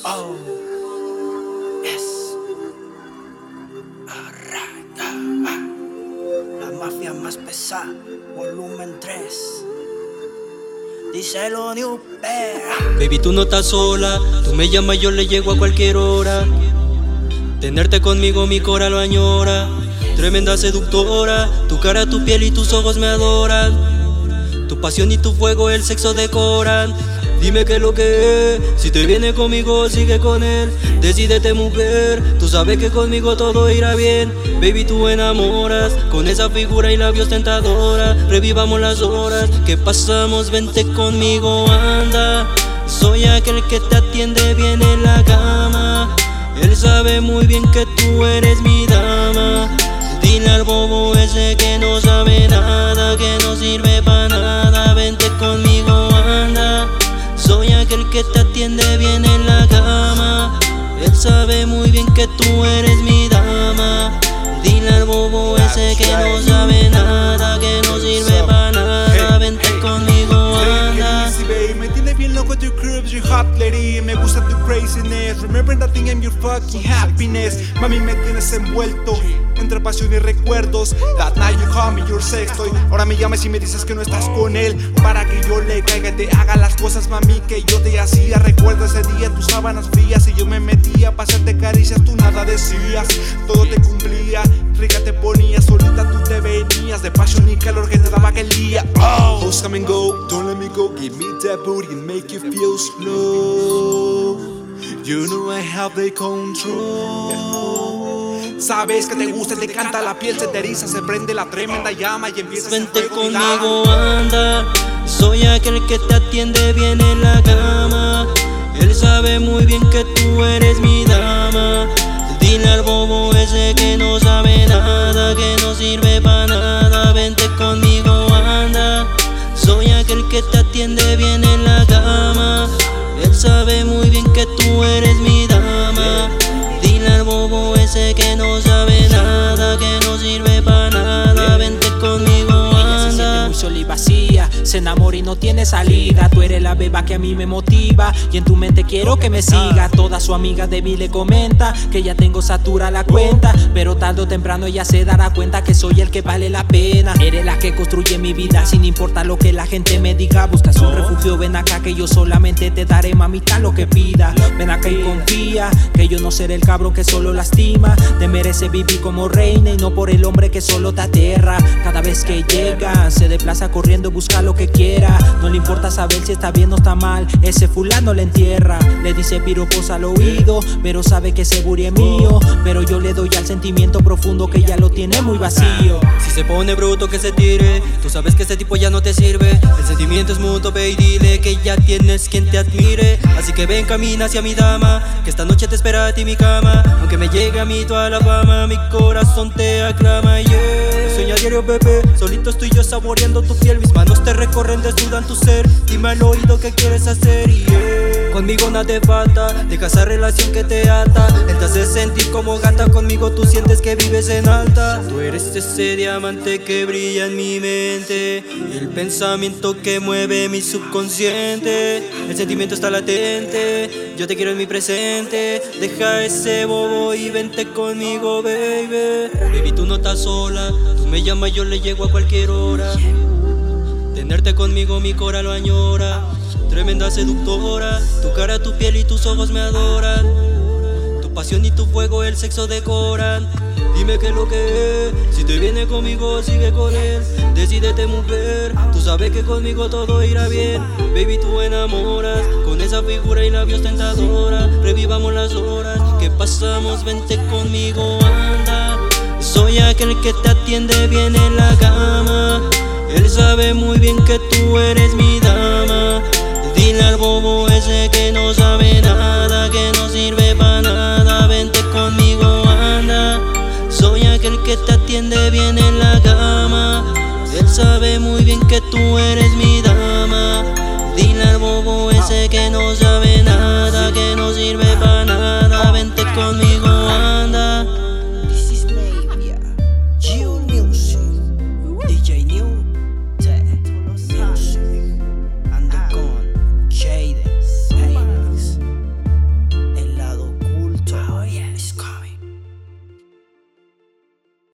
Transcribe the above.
Oh, yes. Arranca. La mafia más pesada, volumen 3. Díselo, New Bear. Baby, tú no estás sola, tú me llamas, yo le llego a cualquier hora. Tenerte conmigo mi cora lo añora. Tremenda seductora, tu cara, tu piel y tus ojos me adoran. Tu pasión y tu fuego el sexo decoran. Dime qué es lo que es, si te viene conmigo sigue con él. Decídete mujer, tú sabes que conmigo todo irá bien. Baby, tú enamoras, con esa figura y labios tentadora. Revivamos las horas que pasamos, vente conmigo, anda. Soy aquel que te atiende bien en la cama. Él sabe muy bien que tú eres mi dama. Dile al bobo ese que no sabe nada, que no sirve para nada, vente conmigo, anda. Soy aquel que te atiende bien en la cama. Él sabe muy bien que tú eres mi dama. Dile al bobo ese que no sabe nada, que no sirve para nada, vente conmigo, anda. Me tiene bien loco tu curves, your hot lady. Me gusta tu craziness. Remember that thing I'm your fucking happiness. Mami, me tienes envuelto entre pasión y recuerdos. That night you call me your sextoy. Ahora me llamas y me dices que no estás con él, para que yo le caiga y te haga las cosas, mami, que yo te hacía. Recuerda ese día en tus sábanas frías y yo me metía pa' hacerte caricias, tú nada decías, todo te cumplía. Rica te ponías, solita tú te venías, de pasión y calor que te daba aquel día. Oh, hoes come and go, don't let me go. Give me that booty and make you feel slow. You know I have the control. Sabes que te gusta, te canta la piel, se te eriza, se prende la tremenda llama y empiezas vente conmigo, anda. Soy aquel que te atiende bien en la cama. Él sabe muy bien que tú eres mi dama. Dile al bobo ese que no sabe nada, que no sirve para nada, vente conmigo, anda. Soy aquel que te atiende bien en la cama. Él sabe muy bien que tú eres mi dama. Dile al bobo ese que no sabe nada, que no sirve para nada, vente conmigo, anda. Ella se siente muy sola y vacía, se enamora y no tiene salida. Tú eres la beba que a mí me motiva y en tu mente quiero que me siga. Toda su amiga de mí le comenta que ya tengo satura la cuenta, pero tarde o temprano ella se dará cuenta que soy el que vale la pena. Eres la que construye mi vida sin importar lo que la gente me diga. Buscas un refugio, ven acá que yo solamente te daré, mamita, lo que pida. Ven acá y confía que yo no seré el cabrón que solo lastima. Te merece vivir como reina y no por el hombre que solo te aterra. Cada vez que llega se desplaza corriendo, busca lo que quiera. No le importa saber si está bien o está mal, ese fulano le entierra. Le dice piropos al oído, pero sabe que ese booty es mío. Pero yo le doy al sentimiento profundo que ya lo tiene muy vacío. Si se pone bruto que se tire, tú sabes que ese tipo ya no te sirve. El sentimiento es mutuo, ve y dile que ya tienes quien te admire. Así que ven, camina hacia mi dama, que esta noche te espera a ti mi cama. Aunque me llegue a mí toda la fama, mi corazón te aclama, yeah. Sueña diario, bebé, solito estoy yo saboreando tu piel. Mis manos te recorren, desnudan tu ser. Dime al oído qué quieres hacer, yeah. Conmigo nada te falta, deja esa relación que te ata. Él te hace sentir como gata, conmigo tú sientes que vives en alta. Tú eres ese diamante que brilla en mi mente, el pensamiento que mueve mi subconsciente. El sentimiento está latente, yo te quiero en mi presente. Deja ese bobo y vente conmigo, baby. Baby, tú no estás sola, tú me llamas, yo le llego a cualquier hora. Tenerte conmigo mi cora lo añora. Tremenda seductora, tu cara, tu piel y tus ojos me adoran. Tu pasión y tu fuego el sexo decoran. Dime qué es lo que es, si te viene conmigo sigue con él. Decídete mujer, tú sabes que conmigo todo irá bien. Baby, tú enamoras, con esa figura y labios tentadora. Revivamos las horas que pasamos, vente conmigo, anda. Soy aquel que te atiende bien en la cama. Él sabe muy bien que tú eres mi dama. Dile al bobo ese que no sabe nada, que no sirve para nada, vente conmigo, anda. Soy aquel que te atiende bien en la cama. Él sabe muy bien que tú eres mi